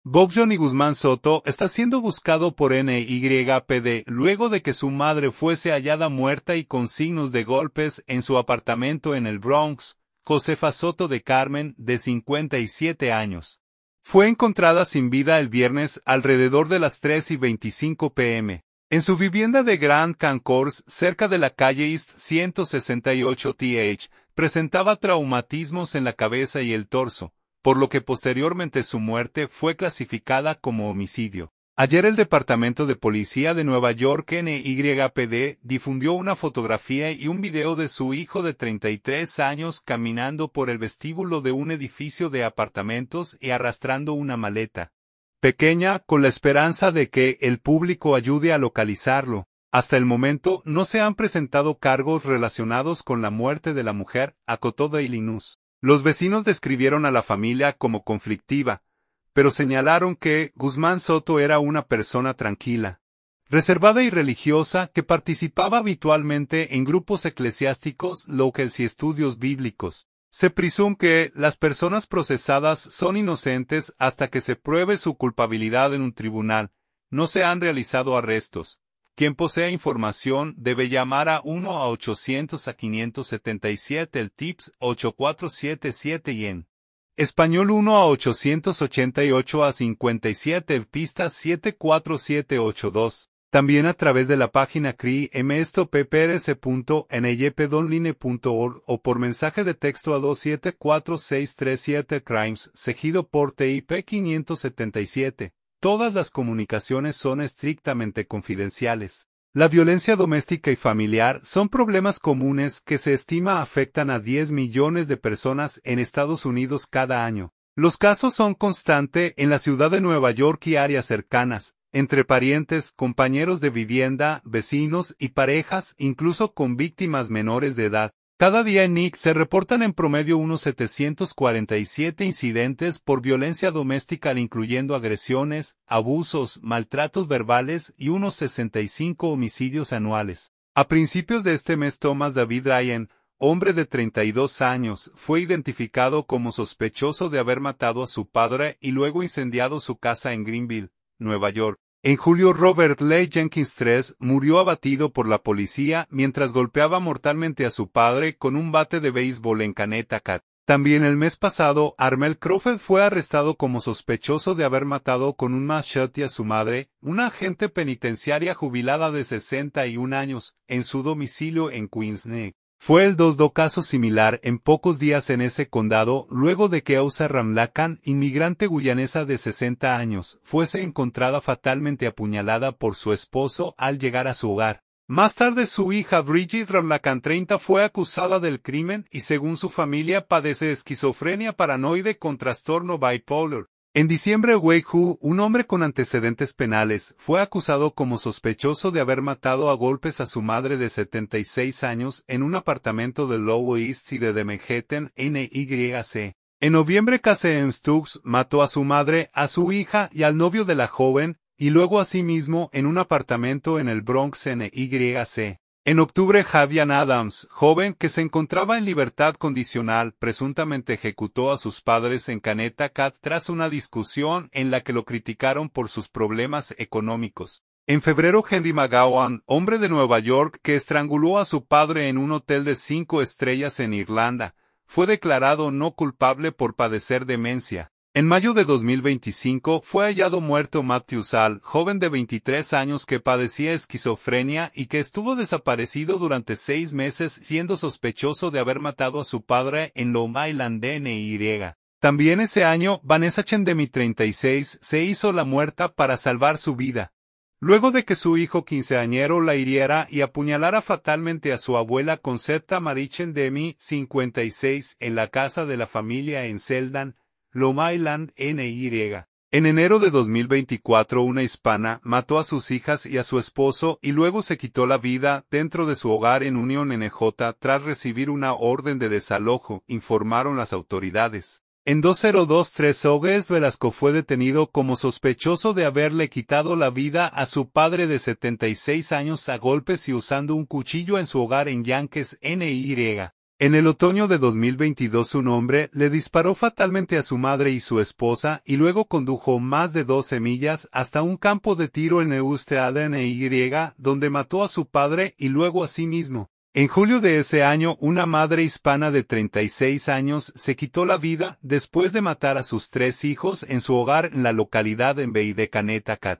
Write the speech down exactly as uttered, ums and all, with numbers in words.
Bob Johnny Guzmán Soto está siendo buscado por N Y P D luego de que su madre fuese hallada muerta y con signos de golpes en su apartamento en el Bronx. Josefa Soto de Carmen, de cincuenta y siete años, fue encontrada sin vida el viernes alrededor de las tres y veinticinco pm en su vivienda de Grand Concourse, cerca de la calle East ciento sesenta y ocho T H. Presentaba traumatismos en la cabeza y el torso, por lo que posteriormente su muerte fue clasificada como homicidio. Ayer el Departamento de Policía de Nueva York N Y P D difundió una fotografía y un video de su hijo de treinta y tres años caminando por el vestíbulo de un edificio de apartamentos y arrastrando una maleta pequeña con la esperanza de que el público ayude a localizarlo. Hasta el momento no se han presentado cargos relacionados con la muerte de la mujer, acotó Daily News. Los vecinos describieron a la familia como conflictiva, pero señalaron que Guzmán Soto era una persona tranquila, reservada y religiosa que participaba habitualmente en grupos eclesiásticos, locales y estudios bíblicos. Se presume que las personas procesadas son inocentes hasta que se pruebe su culpabilidad en un tribunal. No se han realizado arrestos. Quien posea información debe llamar a uno a ochocientos a quinientos setenta y siete el tips ocho cuatro siete siete y en español uno a ochocientos ochenta y ocho a cincuenta y siete el pista siete cuatro siete ocho dos. También a través de la página C R I M esto p p r s punto n y p donline punto org o por mensaje de texto a dos siete cuatro seis tres siete crimes seguido por T I P quinientos setenta y siete. Todas las comunicaciones son estrictamente confidenciales. La violencia doméstica y familiar son problemas comunes que se estima afectan a diez millones de personas en Estados Unidos cada año. Los casos son constantes en la ciudad de Nueva York y áreas cercanas, entre parientes, compañeros de vivienda, vecinos y parejas, incluso con víctimas menores de edad. Cada día en N Y C se reportan en promedio unos setecientos cuarenta y siete incidentes por violencia doméstica, incluyendo agresiones, abusos, maltratos verbales y unos sesenta y cinco homicidios anuales. A principios de este mes Thomas David Ryan, hombre de treinta y dos años, fue identificado como sospechoso de haber matado a su padre y luego incendiado su casa en Greenville, Nueva York. En julio Robert Lee Jenkins tercero murió abatido por la policía mientras golpeaba mortalmente a su padre con un bate de béisbol en Connecticut. También el mes pasado, Armel Crawford fue arrestado como sospechoso de haber matado con un machete a su madre, una agente penitenciaria jubilada de sesenta y un años, en su domicilio en Queens Neck. Fue el segundo caso similar en pocos días en ese condado luego de que Ausa Ramlakan, inmigrante guyanesa de sesenta años, fuese encontrada fatalmente apuñalada por su esposo al llegar a su hogar. Más tarde su hija Bridget Ramlakan treinta fue acusada del crimen y según su familia padece esquizofrenia paranoide con trastorno bipolar. En diciembre Wei Hu, un hombre con antecedentes penales, fue acusado como sospechoso de haber matado a golpes a su madre de setenta y seis años en un apartamento de Lower East Side de Manhattan, N Y C. En noviembre Casey Stokes mató a su madre, a su hija y al novio de la joven, y luego a sí mismo en un apartamento en el Bronx, N Y C. En octubre Javian Adams, joven que se encontraba en libertad condicional, presuntamente ejecutó a sus padres en Connecticut tras una discusión en la que lo criticaron por sus problemas económicos. En febrero Henry McGowan, hombre de Nueva York que estranguló a su padre en un hotel de cinco estrellas en Irlanda, fue declarado no culpable por padecer demencia. En mayo de dos mil veinticinco fue hallado muerto Matthew Sall, joven de veintitrés años que padecía esquizofrenia y que estuvo desaparecido durante seis meses siendo sospechoso de haber matado a su padre en Long Island, N Y. También ese año, Vanessa Chendemi, treinta y seis, se hizo la muerta para salvar su vida. Luego de que su hijo quinceañero la hiriera y apuñalara fatalmente a su abuela Concepta Marie Chendemi, cincuenta y seis, en la casa de la familia en Seldan, Long Island, N Y. En enero de dos mil veinticuatro una hispana mató a sus hijas y a su esposo y luego se quitó la vida dentro de su hogar en Union N J tras recibir una orden de desalojo, informaron las autoridades. En dos mil veintitrés Ogues Velasco fue detenido como sospechoso de haberle quitado la vida a su padre de setenta y seis años a golpes y usando un cuchillo en su hogar en Yankees, N Y. En el otoño de dos mil veintidós un hombre le disparó fatalmente a su madre y su esposa y luego condujo más de doce millas hasta un campo de tiro en Eustad-Ny, donde mató a su padre y luego a sí mismo. En julio de ese año, una madre hispana de treinta y seis años se quitó la vida después de matar a sus tres hijos en su hogar en la localidad en Beit-Canettacat.